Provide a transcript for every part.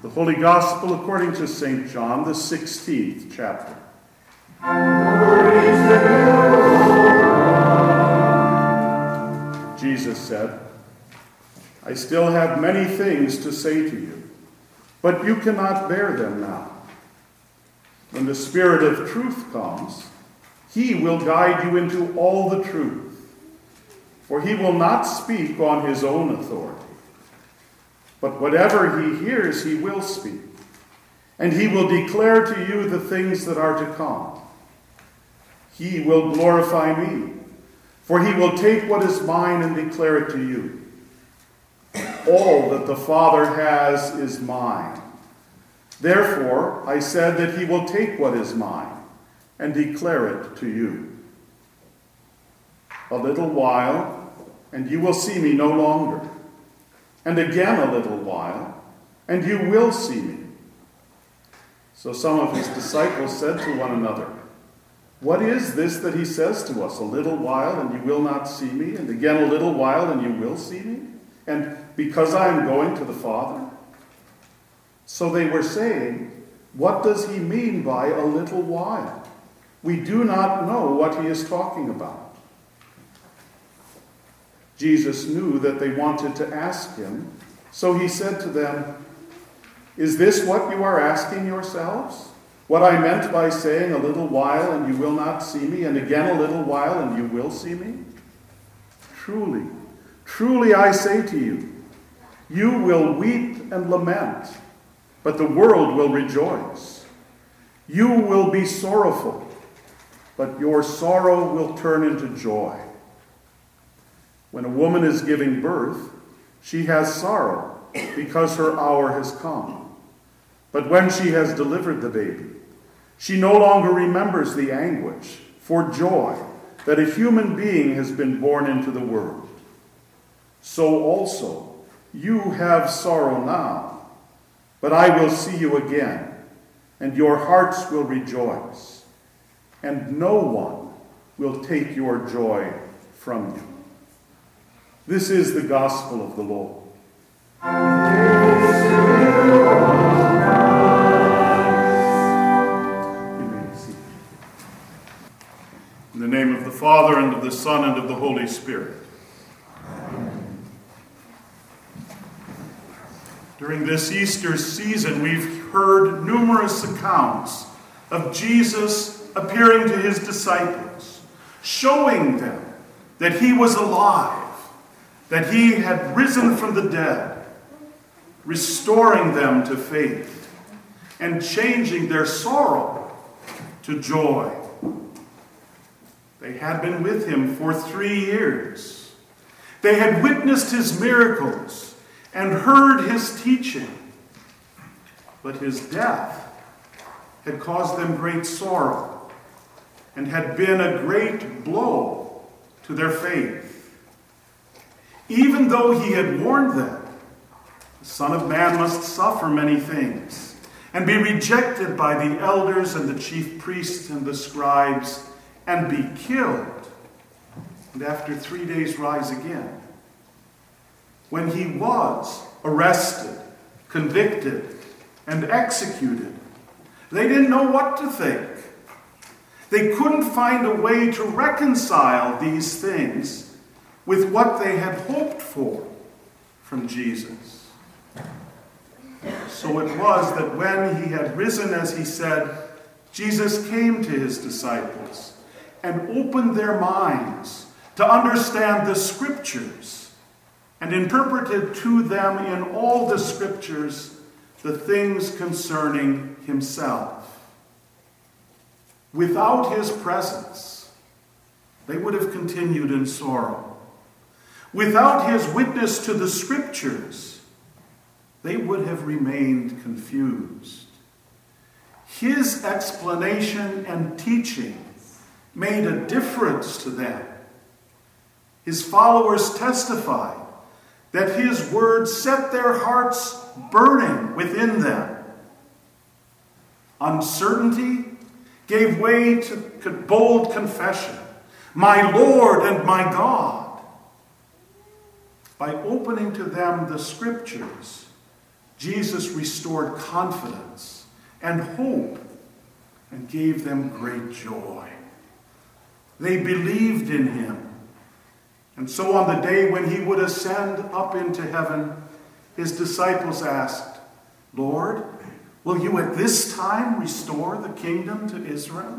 The Holy Gospel according to St. John, the 16th chapter. Jesus said, I still have many things to say to you, but you cannot bear them now. When the Spirit of truth comes, he will guide you into all the truth, for he will not speak on his own authority. But whatever he hears, he will speak, and he will declare to you the things that are to come. He will glorify me, for he will take what is mine and declare it to you. All that the Father has is mine. Therefore, I said that he will take what is mine and declare it to you. A little while, and you will see me no longer. And again a little while, and you will see me. So some of his disciples said to one another, what is this that he says to us? A little while, and you will not see me, and again a little while, and you will see me? And because I am going to the Father? So they were saying, what does he mean by a little while? We do not know what he is talking about. Jesus knew that they wanted to ask him, so he said to them, is this what you are asking yourselves? What I meant by saying a little while and you will not see me, and again a little while and you will see me? Truly, truly I say to you, you will weep and lament, but the world will rejoice. You will be sorrowful, but your sorrow will turn into joy. When a woman is giving birth, she has sorrow because her hour has come. But when she has delivered the baby, she no longer remembers the anguish for joy that a human being has been born into the world. So also, you have sorrow now, but I will see you again, and your hearts will rejoice, and no one will take your joy from you. This is the gospel of the Lord. You may be seated. In the name of the Father, and of the Son, and of the Holy Spirit. During this Easter season, we've heard numerous accounts of Jesus appearing to his disciples, showing them that he was alive, that he had risen from the dead, restoring them to faith, and changing their sorrow to joy. They had been with him for 3 years. They had witnessed his miracles and heard his teaching. But his death had caused them great sorrow and had been a great blow to their faith. Even though he had warned them, the Son of Man must suffer many things and be rejected by the elders and the chief priests and the scribes and be killed, and after 3 days rise again. When he was arrested, convicted, and executed, they didn't know what to think. They couldn't find a way to reconcile these things with what they had hoped for from Jesus. So it was that when he had risen, as he said, Jesus came to his disciples and opened their minds to understand the Scriptures and interpreted to them in all the Scriptures the things concerning himself. Without his presence, they would have continued in sorrow. Without his witness to the Scriptures, they would have remained confused. His explanation and teaching made a difference to them. His followers testified that his words set their hearts burning within them. Uncertainty gave way to bold confession, my Lord and my God. By opening to them the Scriptures, Jesus restored confidence and hope and gave them great joy. They believed in him. And so on the day when he would ascend up into heaven, his disciples asked, "Lord, will you at this time restore the kingdom to Israel?"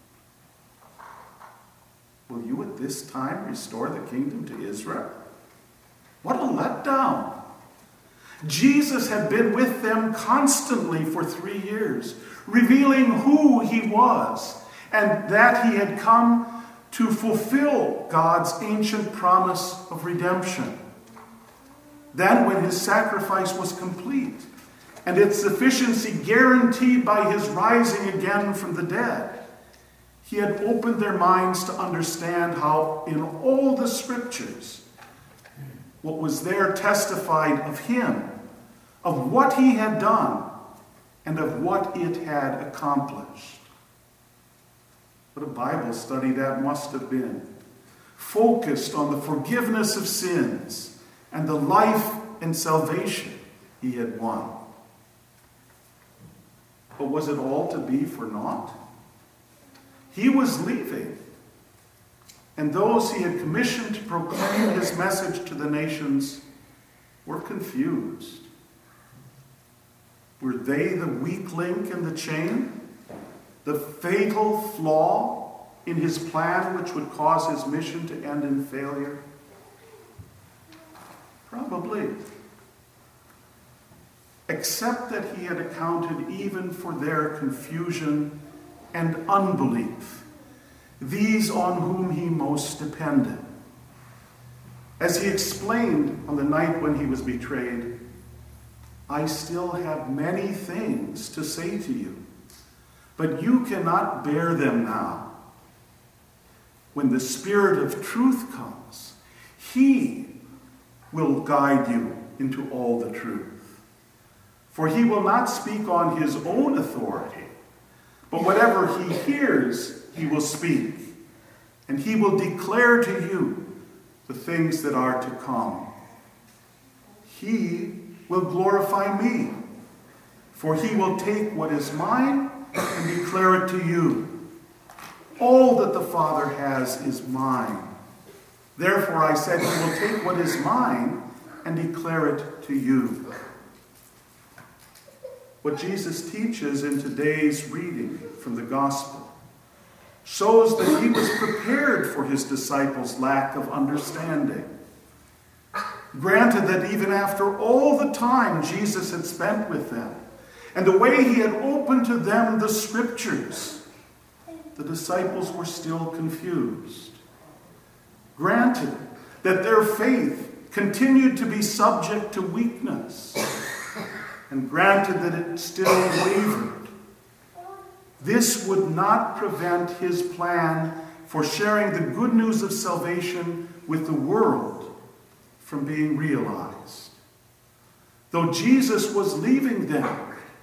Will you at this time restore the kingdom to Israel? What a letdown. Jesus had been with them constantly for 3 years, revealing who he was and that he had come to fulfill God's ancient promise of redemption. Then, when his sacrifice was complete and its sufficiency guaranteed by his rising again from the dead, he had opened their minds to understand how in all the scriptures, what was there testified of him, of what he had done, and of what it had accomplished. What a Bible study that must have been, focused on the forgiveness of sins and the life and salvation he had won. But was it all to be for naught? He was leaving, and those he had commissioned to proclaim his message to the nations were confused. Were they the weak link in the chain? The fatal flaw in his plan which would cause his mission to end in failure? Probably. Except that he had accounted even for their confusion and unbelief, these on whom he most depended. As he explained on the night when he was betrayed, "I still have many things to say to you, but you cannot bear them now. When the Spirit of truth comes, he will guide you into all the truth. For he will not speak on his own authority, but whatever he hears, he will speak, and he will declare to you the things that are to come. He will glorify me, for he will take what is mine and declare it to you. All that the Father has is mine. Therefore I said, he will take what is mine and declare it to you." What Jesus teaches in today's reading from the Gospel shows that he was prepared for his disciples' lack of understanding. Granted that even after all the time Jesus had spent with them, and the way he had opened to them the scriptures, the disciples were still confused. Granted that their faith continued to be subject to weakness, and granted that it still wavered, this would not prevent his plan for sharing the good news of salvation with the world from being realized. Though Jesus was leaving them,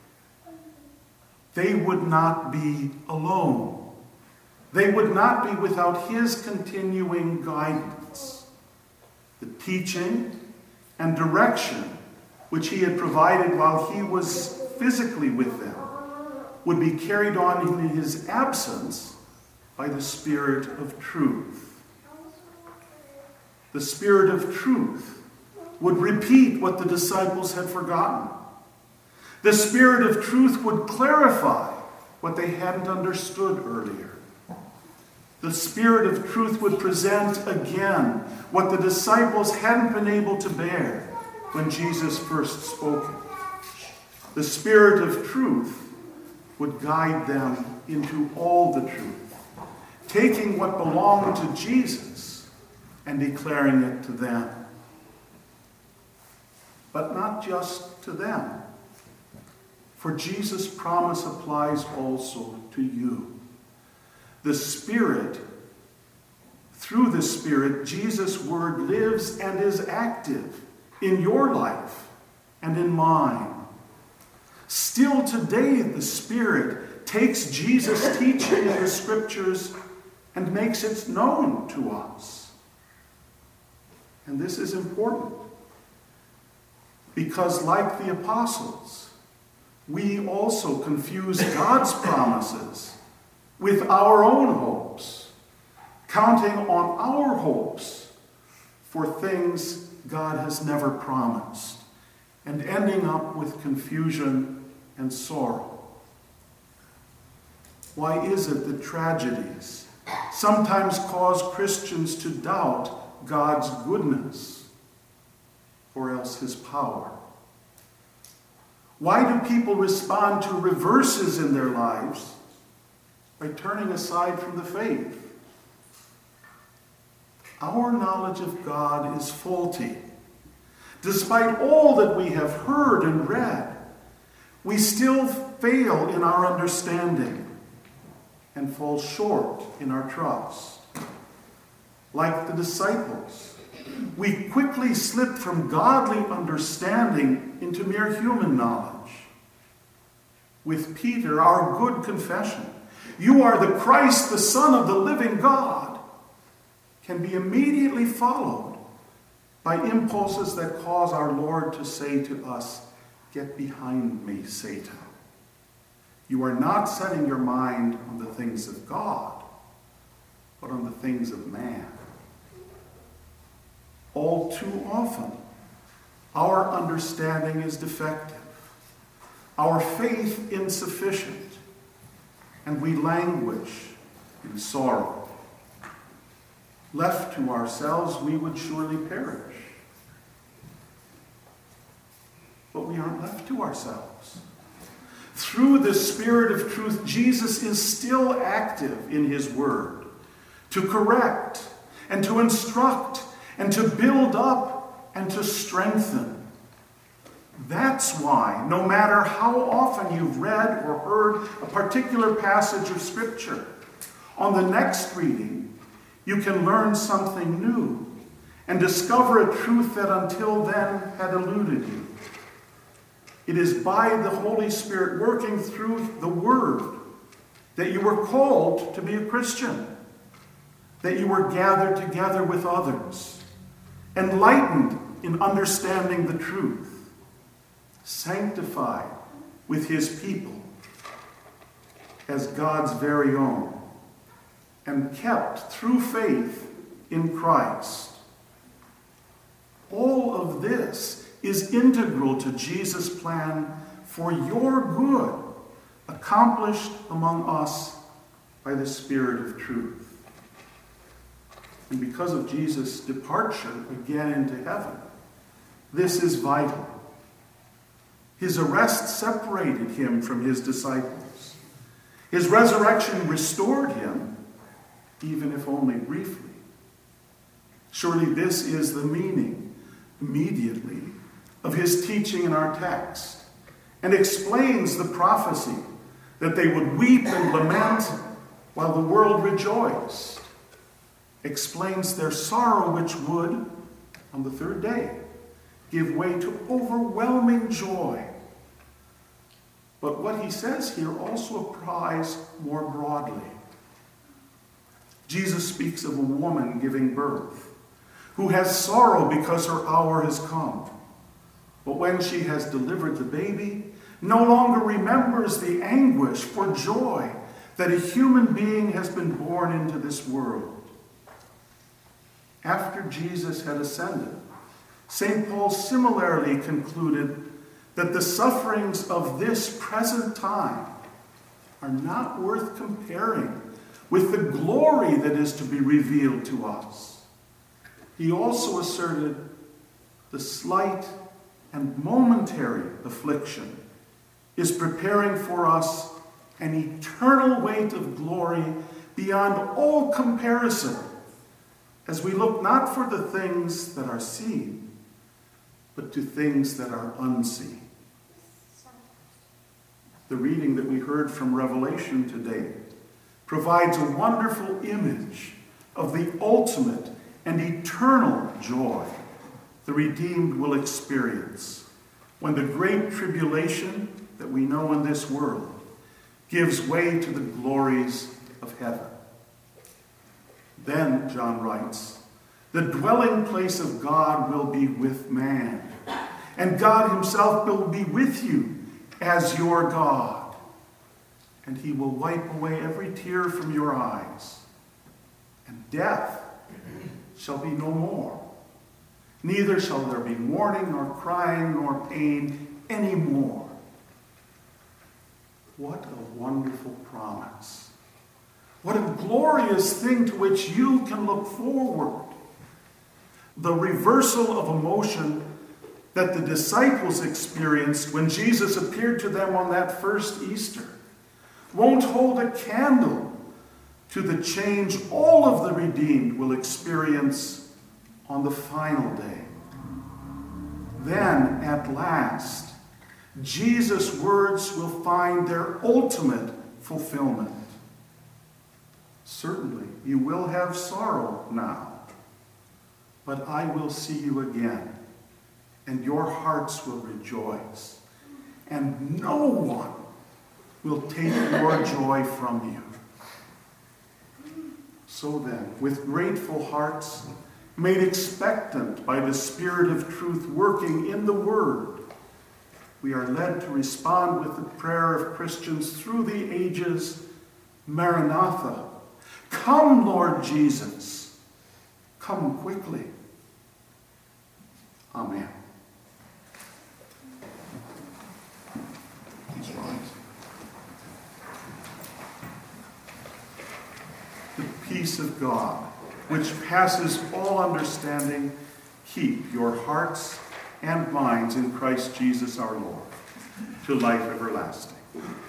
they would not be alone. They would not be without his continuing guidance. The teaching and direction which he had provided while he was physically with them would be carried on in his absence by the Spirit of truth. The Spirit of truth would repeat what the disciples had forgotten. The Spirit of truth would clarify what they hadn't understood earlier. The Spirit of truth would present again what the disciples hadn't been able to bear when Jesus first spoke it. The Spirit of truth would guide them into all the truth, taking what belonged to Jesus and declaring it to them. But not just to them, for Jesus' promise applies also to you. The Spirit, through the Spirit, Jesus' word lives and is active in your life and in mine. Still today, the Spirit takes Jesus' teaching in the Scriptures and makes it known to us. And this is important. because like the apostles, we also confuse God's promises with our own hopes, counting on our hopes for things God has never promised, and ending up with confusion and sorrow. Why is it that tragedies sometimes cause Christians to doubt God's goodness or else his power? Why do people respond to reverses in their lives by turning aside from the faith? Our knowledge of God is faulty. Despite all that we have heard and read, we still fail in our understanding and fall short in our trust. Like the disciples, we quickly slip from godly understanding into mere human knowledge. With Peter, our good confession, "You are the Christ, the Son of the living God," can be immediately followed by impulses that cause our Lord to say to us, "Get behind me, Satan. You are not setting your mind on the things of God, but on the things of man." All too often, our understanding is defective, our faith insufficient, and we languish in sorrow. Left to ourselves, we would surely perish. But we aren't left to ourselves. Through the Spirit of truth, Jesus is still active in his word to correct and to instruct and to build up and to strengthen. That's why, no matter how often you've read or heard a particular passage of Scripture, on the next reading, you can learn something new and discover a truth that until then had eluded you. It is by the Holy Spirit working through the Word that you were called to be a Christian, that you were gathered together with others, enlightened in understanding the truth, sanctified with his people as God's very own, and kept through faith in Christ. All of this is integral to Jesus' plan for your good, accomplished among us by the Spirit of truth. And because of Jesus' departure again into heaven, this is vital. His arrest separated him from his disciples. His resurrection restored him, even if only briefly. Surely this is the meaning, immediately, of his teaching in our text, and explains the prophecy that they would weep and lament while the world rejoiced. Explains their sorrow, which would, on the third day, give way to overwhelming joy. But what he says here also applies more broadly. Jesus speaks of a woman giving birth, who has sorrow because her hour has come. But when she has delivered the baby, no longer remembers the anguish for joy that a human being has been born into this world. After Jesus had ascended, St. Paul similarly concluded that the sufferings of this present time are not worth comparing with the glory that is to be revealed to us. He also asserted the slight and momentary affliction is preparing for us an eternal weight of glory beyond all comparison, as we look not for the things that are seen, but to things that are unseen. The reading that we heard from Revelation today provides a wonderful image of the ultimate and eternal joy the redeemed will experience when the great tribulation that we know in this world gives way to the glories of heaven. Then, John writes, the dwelling place of God will be with man, and God himself will be with you as your God. And he will wipe away every tear from your eyes. And death shall be no more. Neither shall there be mourning, nor crying, nor pain anymore. What a wonderful promise. What a glorious thing to which you can look forward. The reversal of emotion that the disciples experienced when Jesus appeared to them on that first Easter won't hold a candle to the change all of the redeemed will experience on the final day. Then, at last, Jesus' words will find their ultimate fulfillment. Certainly, you will have sorrow now, but I will see you again, and your hearts will rejoice, and no one will take your joy from you. So then, with grateful hearts, made expectant by the Spirit of truth working in the Word, we are led to respond with the prayer of Christians through the ages, Maranatha. Come, Lord Jesus. Come quickly. Amen. He's right. The peace of God, which passes all understanding, keep your hearts and minds in Christ Jesus our Lord, to life everlasting.